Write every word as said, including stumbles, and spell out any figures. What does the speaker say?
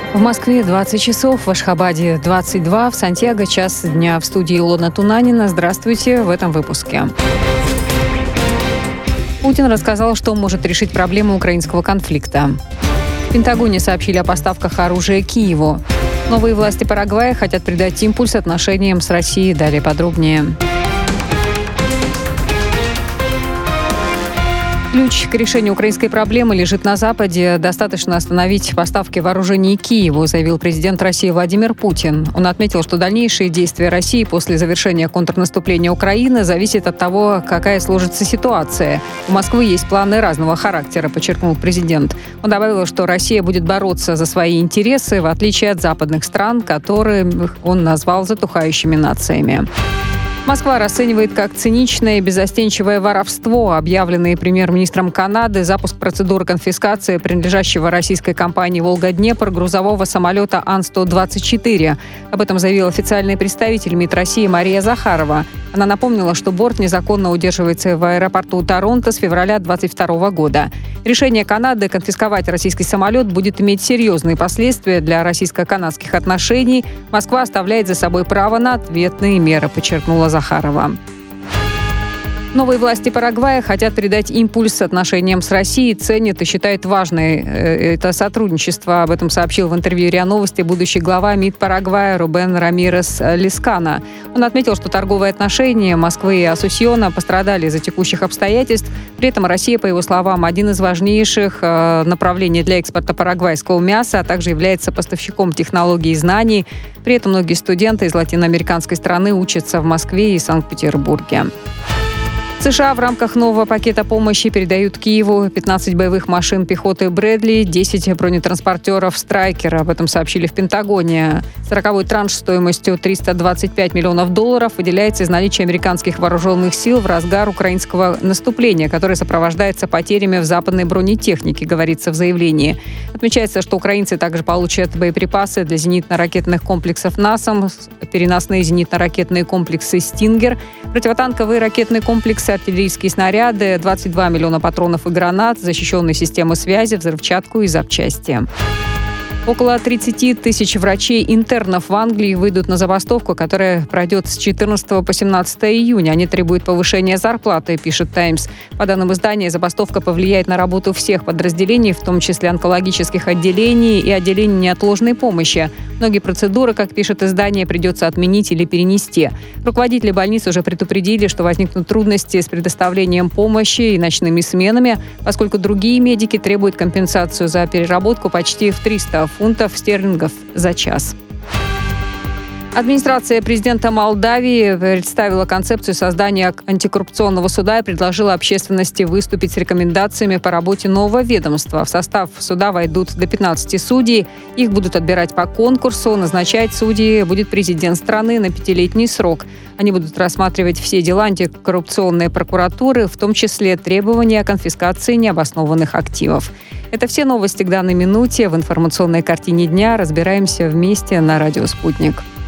В Москве двадцать часов, в Ашхабаде двадцать два, в Сантьяго час дня. В студии Илона Тунанина. Здравствуйте в этом выпуске. Путин рассказал, что может решить проблему украинского конфликта. В Пентагоне сообщили о поставках оружия Киеву. Новые власти Парагвая хотят придать импульс отношениям с Россией. Далее подробнее. Ключ к решению украинской проблемы лежит на Западе. Достаточно остановить поставки вооружений Киеву, заявил президент России Владимир Путин. Он отметил, что дальнейшие действия России после завершения контрнаступления Украины зависят от того, какая сложится ситуация. У Москвы есть планы разного характера, подчеркнул президент. Он добавил, что Россия будет бороться за свои интересы, в отличие от западных стран, которые он назвал затухающими нациями. Москва расценивает как циничное и беззастенчивое воровство, объявленный премьер-министром Канады, запуск процедуры конфискации принадлежащего российской компании «Волга-Днепр» грузового самолета Ан сто двадцать четыре. Об этом заявил официальный представитель МИД России Мария Захарова. Она напомнила, что борт незаконно удерживается в аэропорту Торонто с февраля две тысячи двадцать второго года. Решение Канады конфисковать российский самолет будет иметь серьезные последствия для российско-канадских отношений. Москва оставляет за собой право на ответные меры, подчеркнула Захарова. Новые власти Парагвая хотят придать импульс отношениям с Россией, ценят и считают важной это сотрудничество. Об этом сообщил в интервью РИА Новости будущий глава МИД Парагвая Рубен Рамирес Лискана. Он отметил, что торговые отношения Москвы и Асунсьона пострадали из-за текущих обстоятельств. При этом Россия, по его словам, один из важнейших направлений для экспорта парагвайского мяса, а также является поставщиком технологий и знаний. При этом многие студенты из латиноамериканской страны учатся в Москве и Санкт-Петербурге. США в рамках нового пакета помощи передают Киеву пятнадцать боевых машин пехоты «Брэдли», десять бронетранспортеров «Страйкер». Об этом сообщили в Пентагоне. Сороковой транш стоимостью триста двадцать пять миллионов долларов выделяется из наличия американских вооруженных сил в разгар украинского наступления, которое сопровождается потерями в западной бронетехнике, говорится в заявлении. Отмечается, что украинцы также получат боеприпасы для зенитно-ракетных комплексов «Насам», переносные зенитно-ракетные комплексы «Стингер», противотанковые ракетные комплексы, артиллерийские снаряды, двадцать два миллиона патронов и гранат, защищенные системы связи, взрывчатку и запчасти. Около тридцать тысяч врачей-интернов в Англии выйдут на забастовку, которая пройдет с четырнадцатого по семнадцатое июня. Они требуют повышения зарплаты, пишет «Таймс». По данным издания, забастовка повлияет на работу всех подразделений, в том числе онкологических отделений и отделений неотложной помощи. Многие процедуры, как пишет издание, придется отменить или перенести. Руководители больниц уже предупредили, что возникнут трудности с предоставлением помощи и ночными сменами, поскольку другие медики требуют компенсацию за переработку почти в триста фунтов стерлингов за час. Администрация президента Молдавии представила концепцию создания антикоррупционного суда и предложила общественности выступить с рекомендациями по работе нового ведомства. В состав суда войдут до пятнадцати судей. Их будут отбирать по конкурсу. Назначать судьи будет президент страны на пятилетний срок. Они будут рассматривать все дела антикоррупционной прокуратуры, в том числе требования о конфискации необоснованных активов. Это все новости к данной минуте. В информационной картине дня разбираемся вместе на радио «Спутник».